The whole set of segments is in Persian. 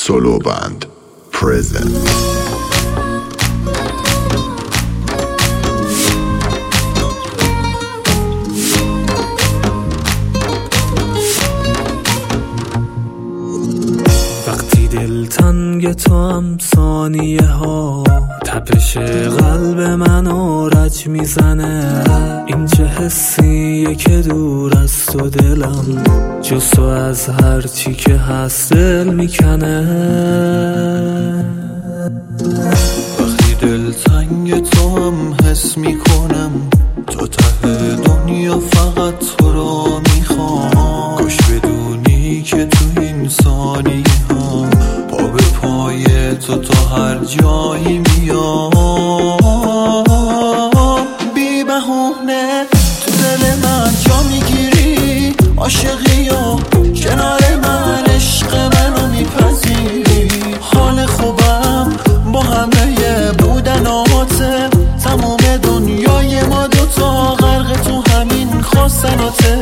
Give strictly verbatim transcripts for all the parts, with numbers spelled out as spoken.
سولو بند پرزنت. وقتی دل تنگ تو هم ثانیه ها تپش قلب منو رج میزنه. این چه حسیه که دور از تو دلم جز تو از هر چی که هست دل میکنه. وقتی دل تنگ تو هم حس میکنم تو ته دنیا فقط تو رو میخوام. کاش بدونی که تو این ثانیه ها پا به پای تو تا هر جایی میام. بی بهونه تو دل من جا میگیری، عاشقی و کنار من عشق منو میپذیری. حال خوبم با همه بودناته، تمام دنیای ما دوتا غرق تو همین خواستناته.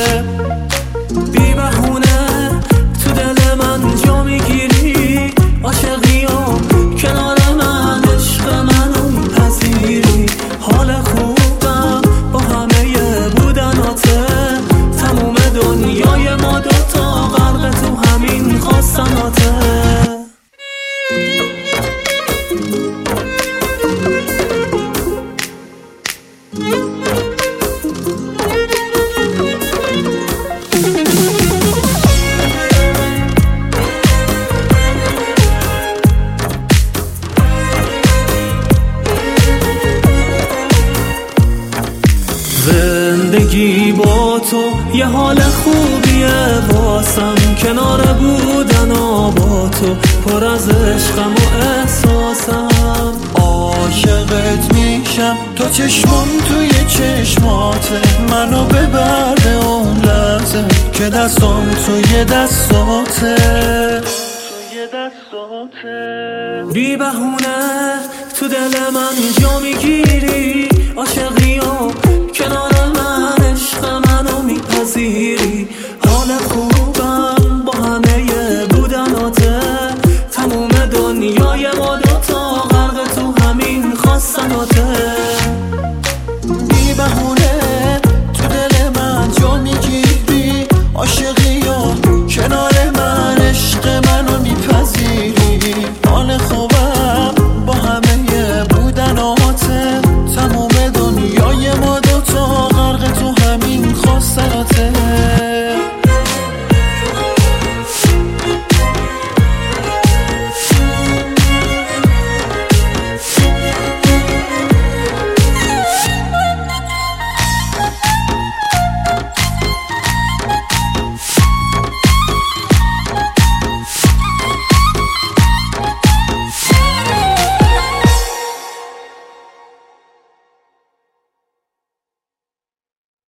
بی بهونه تو دل من جا میگیری، عاشقی و کنار من عشق منو میپذیری. حال خوبم با همه بودناته، تموم دنیای ما دوتا غرق تو همین خواستناته. زندگی با تو یه حال خوبیه واسم، کنار بودن و با تو پر از عشقم و احساسم. عاشقت میشم تا چشمم توی چشماته، منو ببر به اون لحظه که دستام توی دستاته. بی بهونه تو دل من جا میگیری، عاشقی و کنار من عشق منو میپذیری. حال خوب